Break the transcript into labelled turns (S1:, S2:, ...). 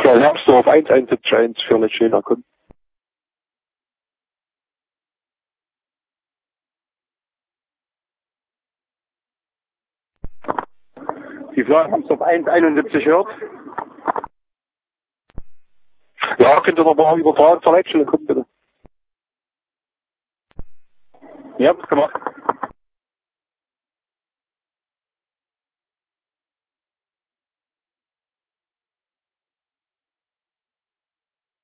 S1: Ja, Lambsdorff 1171 für Letschena kommen. Die Flagge Lambsdorff 171 hört. Ja, könnt ihr noch mal übertragen für Letschena kommen, bitte. Ja, gemacht.